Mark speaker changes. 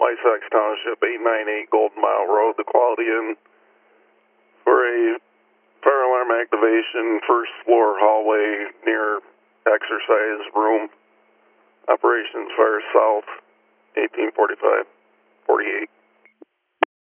Speaker 1: Lysax Township, 898 Golden Mile Road, the Quality Inn, for a fire alarm activation, first floor hallway near exercise room. Operations Fire South, 1845, 48.